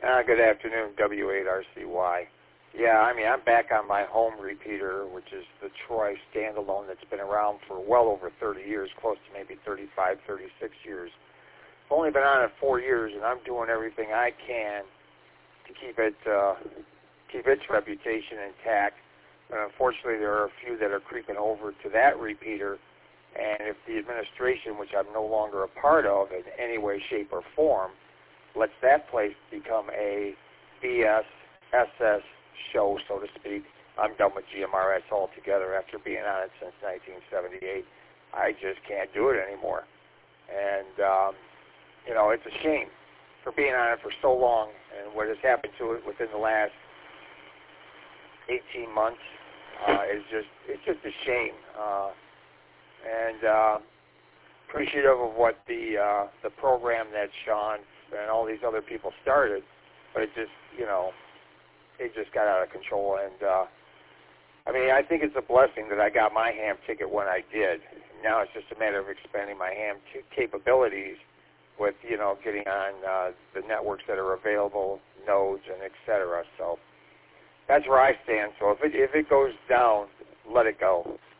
Good afternoon, W8RCY. Yeah, I mean, I'm back on my home repeater, which is the Troy standalone that's been around for well over 30 years, close to maybe 35, 36 years. I've only been on it 4 years, and I'm doing everything I can to keep its reputation intact. But unfortunately, there are a few that are creeping over to that repeater, and if the administration, which I'm no longer a part of in any way, shape, or form, lets that place become a BS, SS show, so to speak, I'm done with GMRS altogether after being on it since 1978. I just can't do it anymore. And, it's a shame for being on it for so long, and what has happened to it within the last 18 months it's just a shame. Appreciative of what the program that Sean and all these other people started, but it just got out of control. And I think it's a blessing that I got my ham ticket when I did. Now it's just a matter of expanding my ham capabilities with getting on the networks that are available, nodes, and etc. So that's where I stand. So if it goes down, let it go.